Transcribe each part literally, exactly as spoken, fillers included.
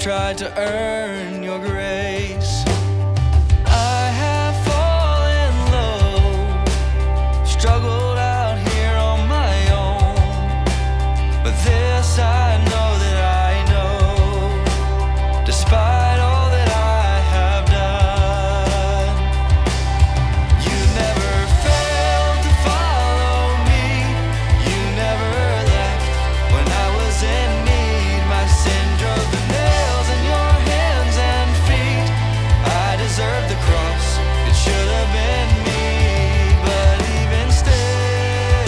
tried to earn your grace. I have fallen low, struggled out here on my own, but this I know that I know, despite all that I have done, you never failed to follow me, you never left when I was in need. My sin drove the nails in your hands and feet. I deserved the cross, it should have been me, but even still,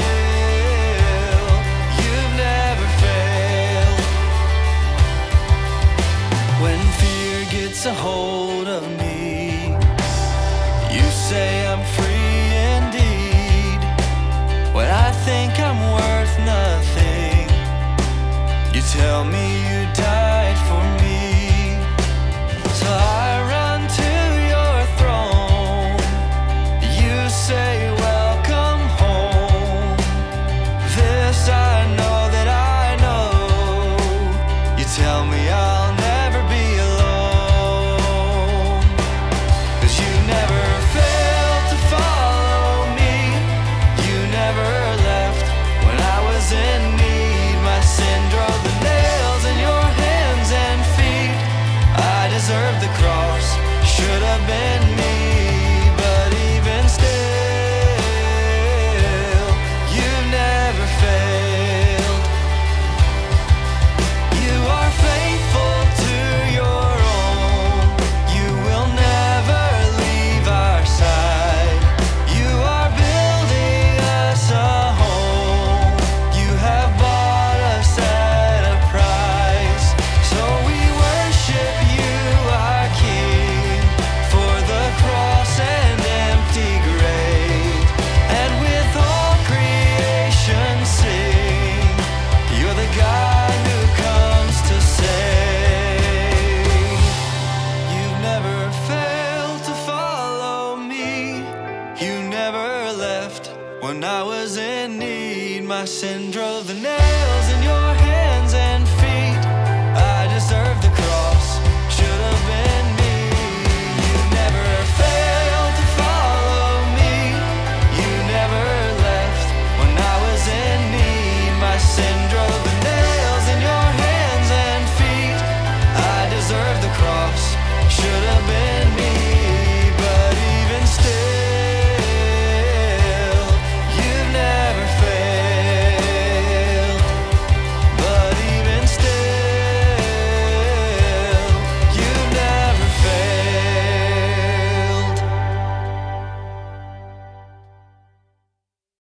you've never failed. When fear gets a hold of me, you say I'm free indeed. When I think I'm worth nothing, you tell me you died for me. So I run to your throne. You say welcome home. This I know that I know. You tell me I'll never be alone. 'Cause you never failed to follow me. You never left when I was in need. My sin drove the nails in your hands and feet. I deserved the cross, should have been me,